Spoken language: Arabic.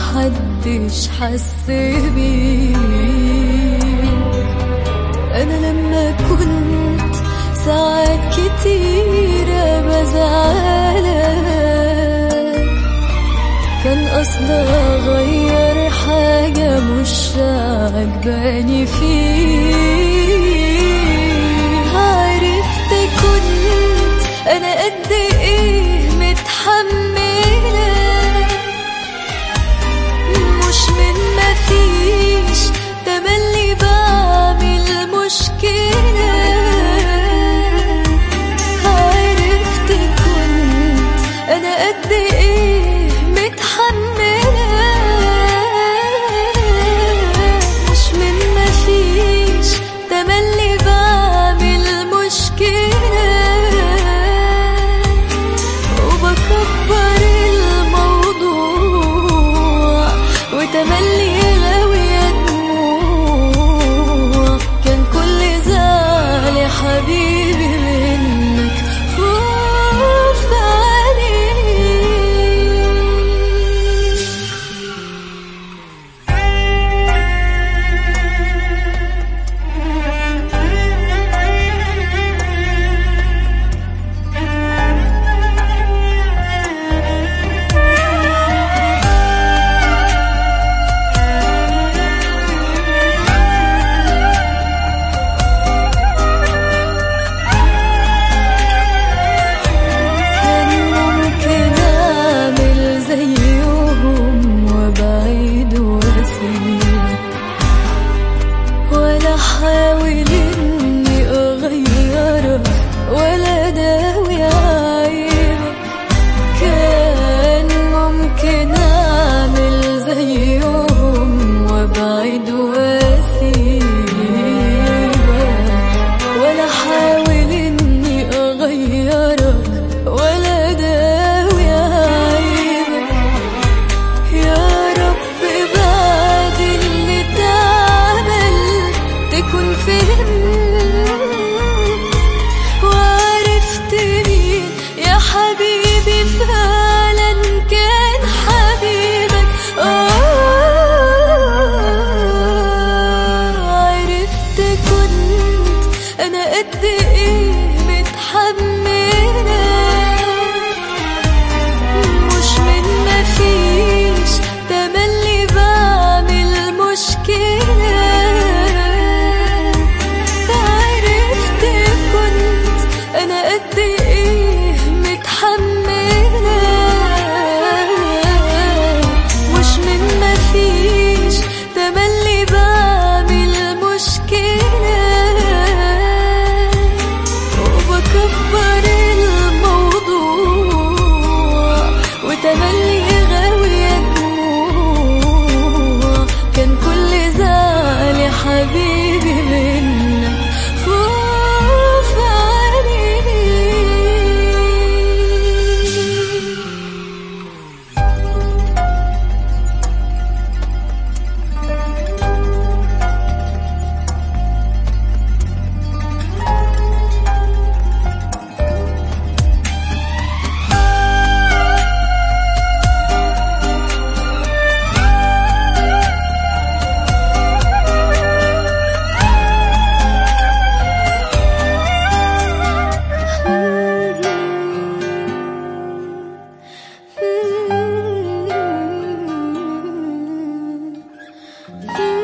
محدش حس بيك. أنا لما كنت ساعات كتيرة بزعلك كان قصدي أغير حاجة مش عجباني فيك. عرفت كنت أنا قد إيه متحملة، مش من مفيش تملي بعمل مشكلة. عرفت كنت أنا قد إيه متحملة، مش من مفيش تملي بعمل مشكلة. وبكبر الموضوع وتملي غاوية دموع. كان كل زعل يا حبيبي منك خوف عليك. حاول إني أغيرك ولا داوي عيبك. كان ممكن أعمل زيهم وأبعد وأسيبك، ولا حاول إني أغيرك ولا داوي عيبك. يا رب بعد اللي اتعمل تكون فهمت وعرفت مين يا حبيبي فعلا كان حبيبك. عرفت كنت أنا قد إيه متحملة، مش من مفيش تملي بعمل مشكلة. أنا قد إيه متحملة، مش من مفيش تملي بعمل مشكلة. وبكبر الموضوع وتملي غاوية دموع. كان كل زعل يا حبيبي منك خوف عليك. Mm-hmm.